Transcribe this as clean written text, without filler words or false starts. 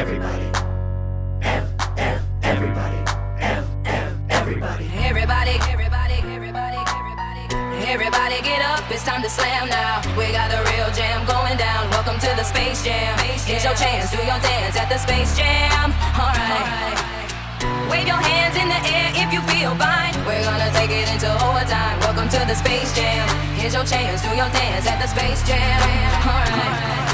everybody. Everybody. Everybody. Everybody get up, it's time to slam now. We got the real jam going down. Welcome to the Space Jam. Here's your chance, do your dance at the Space Jam. Alright. Wave your hands in the air if you feel fine. We're gonna take it into overtime. Welcome to the Space Jam. Here's your chance, do your dance at the Space Jam. Alright.